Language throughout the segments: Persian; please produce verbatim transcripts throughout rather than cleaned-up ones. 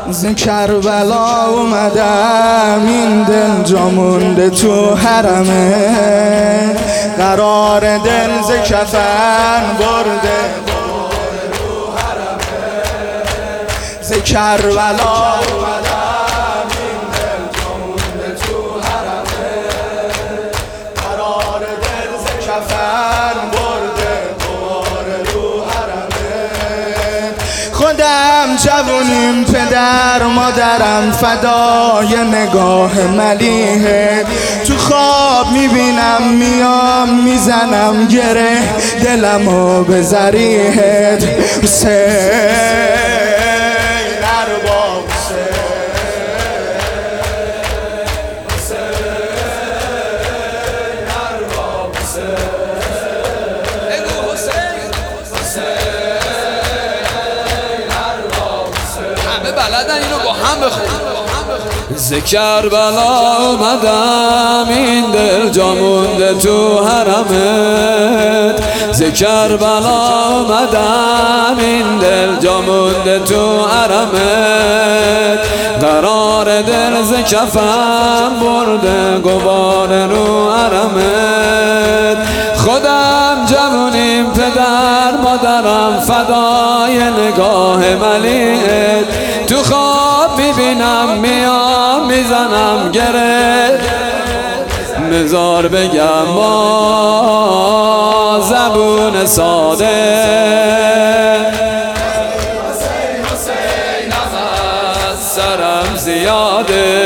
ز کربلا اومدم، این دل جا مونده تو حرمه، قرار دل ز کفن برده ز کربلا اومدم، این دل جا مونده تو حرمه، قرار دل ز کفن برده دوباره رو حرمه. خودم جوونیم، پدر مادرم فدای نگاه ملیحه، تو خواب میبینم میام میزنم گره دلمو به ذریحت. حسین ارباب بلدن اینو با هم بخونیم. ز کربلا اومدم، این دل جا مونده تو حرمت. ز کربلا اومدم، این دل جا مونده تو حرمت، قرار دل ز کفن برده گبار رو حرمت. خودم جوونیم، پدر مادرم فدای نگاه ملیحت، تو خواب میبینم میام میزنم گره، بذار بگم با زبون ساده، سرم زیاده،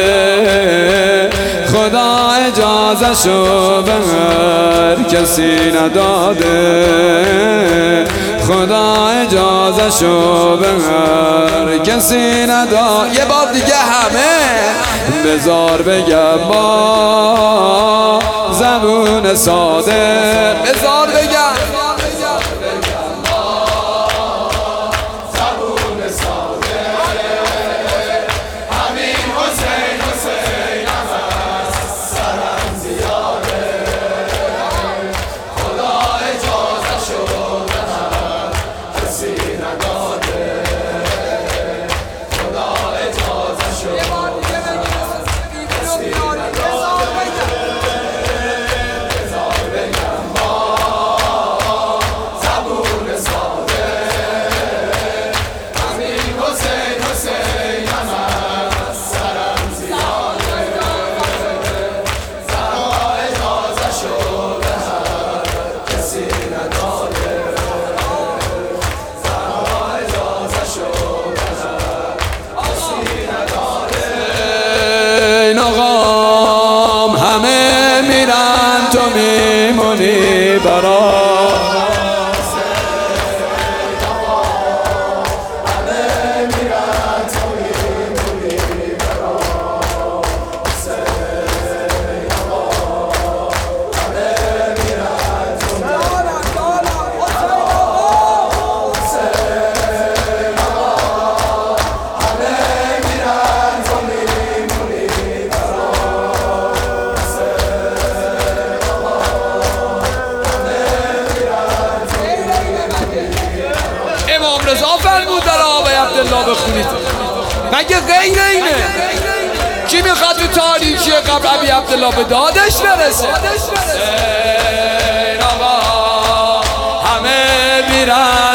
خدا اجازه شو به هر کسی نداده، خدا اجازه شو به هر کسی نداد. یه بار دیگه همه بذار بگم با زبون ساده، بذار بگم آقام همه میرن تو میمونی برا، رضا فرمود در آقای عبدالله بخونید. مگه غیر اینه؟ کی میخواد تو تاریخی قبر ابی عبدالله به دادش برسه؟ آقا همه میرن